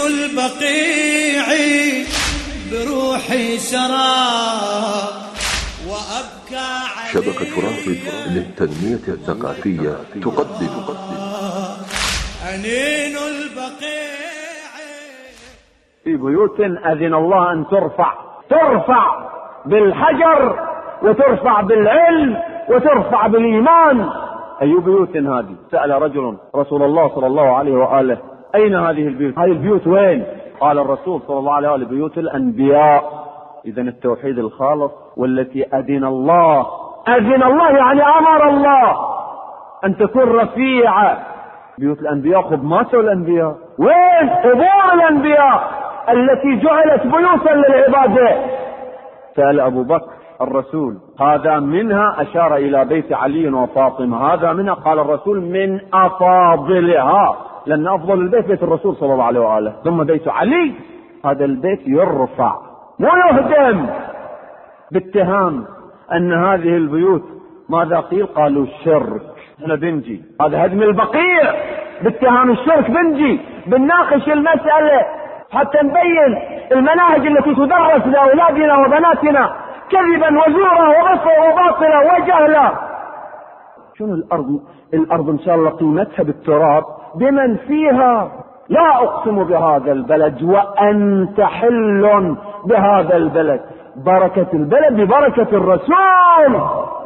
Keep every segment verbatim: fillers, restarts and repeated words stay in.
البقيع بروحي سرى وأبكى عليه. شبكة رافد للتنمية الثقافية تقدم أنين البقيع. في بيوت أذن الله أن ترفع ترفع بالحجر وترفع بالعلم وترفع بالإيمان. أي بيوت هذه؟ سأل رجل رسول الله صلى الله عليه وآله أين هذه البيوت؟ هذه البيوت وين؟ قال الرسول صلى الله عليه وآله بيوت الأنبياء. إذن التوحيد الخالص والتي أذن الله أذن الله يعني أمر الله أن تكون رفيعة. بيوت الأنبياء خدمات الأنبياء. وين قبور الأنبياء التي جعلت بيوتا للعبادة؟ سأل أبو بكر الرسول هذا منها؟ أشار إلى بيت علي وفاطمة. هذا منها؟ قال الرسول من أفاضلها، لأن أفضل البيت بيت الرسول صلى الله عليه وآله، ثم بيت علي. هذا البيت يرفع مو يهدم باتهام أن هذه البيوت ماذا قيل؟ قالوا الشرك. هنا بنجي هذا هدم البقيع باتهام الشرك، بنجي بنناقش المسألة حتى نبين المناهج التي تدرس لأولادنا وبناتنا كذبا وزورا وغفا وباطلا وجهلا. شنو الأرض؟ الأرض إن شاء الله قيمتها بالتراب بمن فيها. لا أقسم بهذا البلد وأنت حل بهذا البلد. بركة البلد ببركة الرسول،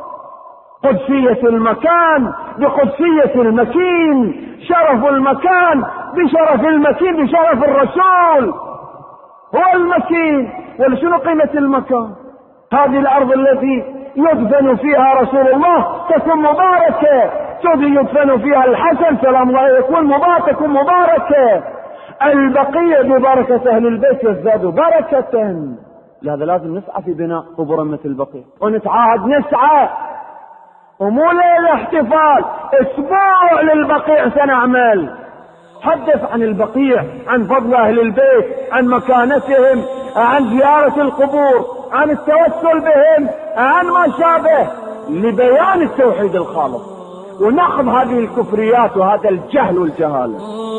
قدسية المكان بقدسية المكين، شرف المكان بشرف المكين بشرف الرسول. هو المكين. ولشنو قيمة المكان؟ هذه الأرض التي يدفن فيها رسول الله تكون مباركة، تودي يدفن فيها الحسن سلام الله يكون مبارك تكون مباركة. البقية ببركة أهل البيت يزداد بركة. لهذا لازم نسعى في بناء قبور مثل البقيع، ونتعاهد نسعى، ومو ليلة احتفال، اسبوع للبقيع سنعمل. حدث عن البقيع، عن فضل أهل البيت، عن مكانتهم، عن زيارة القبور، عن التوسل بهم، عن ما شابه، لبيان التوحيد الخالص ونقض هذه الكفريات وهذا الجهل والجهالة.